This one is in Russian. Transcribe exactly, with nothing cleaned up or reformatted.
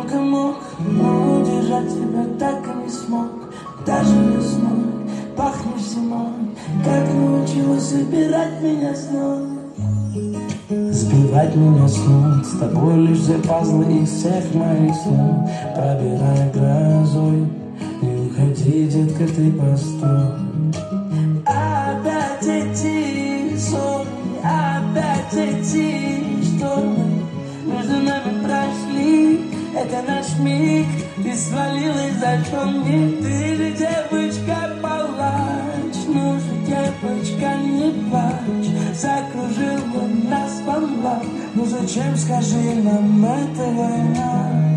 только мог, но удержать тебя так и не смог. Даже весной пахнешь зимой, как научилась собирать меня снова. Сбивать меня с ног, с тобой лишь за пазлы из всех моих снов. Пробирая грозой, не уходи, детка, ты постой. Опять эти ссоры, опять эти шторы между нами прошли, это наш миг. Ты свалилась, зачем мне? Ты же девочка палач, ну же, девочка, не плачь. Закружила нас волна, ну зачем, скажи нам, эта война?